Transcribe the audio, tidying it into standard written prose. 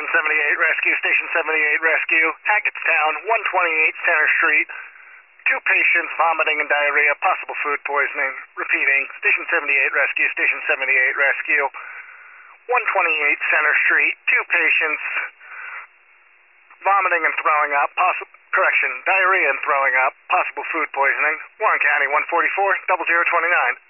78 Rescue, Station 78 Rescue, Hackettstown, 128 Center Street. 2 patients vomiting and diarrhea, possible food poisoning. Repeating, Station 78 Rescue, Station 78 Rescue, 128 Center Street. 2 patients vomiting and throwing up, diarrhea and throwing up, possible food poisoning. Warren County, 144, 0029.